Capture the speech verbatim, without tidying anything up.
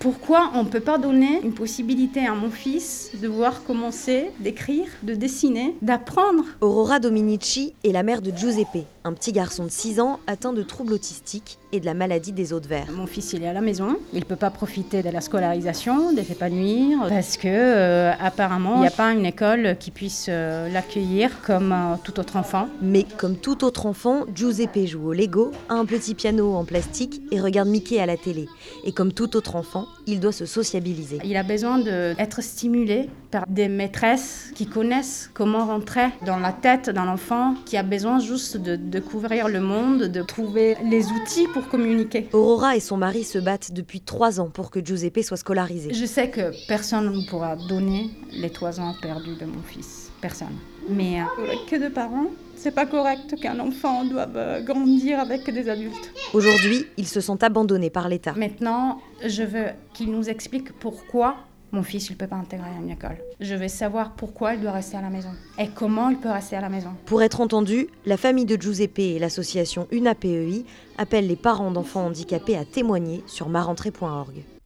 Pourquoi on ne peut pas donner une possibilité à mon fils de voir comment c'est, d'écrire, de dessiner, d'apprendre? Aurora Dominici est la mère de Giuseppe, un petit garçon de six ans atteint de troubles autistiques et de la maladie des os de verre. Mon fils, il est à la maison, il ne peut pas profiter de la scolarisation, de s'épanouir, parce que euh, apparemment, il n'y a pas une école qui puisse euh, l'accueillir comme euh, tout autre enfant. Mais comme tout autre enfant, Giuseppe joue au Lego, a un petit piano en plastique et regarde Mickey à la télé. Et comme tout autre enfant, il doit se sociabiliser. Il a besoin d'être stimulé par des maîtresses qui connaissent comment rentrer dans la tête d'un enfant qui a besoin juste de découvrir le monde, de trouver les outils pour communiquer. Aurora et son mari se battent depuis trois ans pour que Giuseppe soit scolarisé. Je sais que personne ne pourra donner les trois ans perdus de mon fils. Personne. Mais euh, que de parents, c'est pas correct qu'un enfant doive euh, grandir avec des adultes. Aujourd'hui, ils se sont abandonnés par l'État. Maintenant, je veux qu'il nous explique pourquoi mon fils ne peut pas intégrer une école. Je veux savoir pourquoi il doit rester à la maison et comment il peut rester à la maison. Pour être entendu, la famille de Giuseppe et l'association U N A P E I appellent les parents d'enfants handicapés à témoigner sur ma rentrée point org.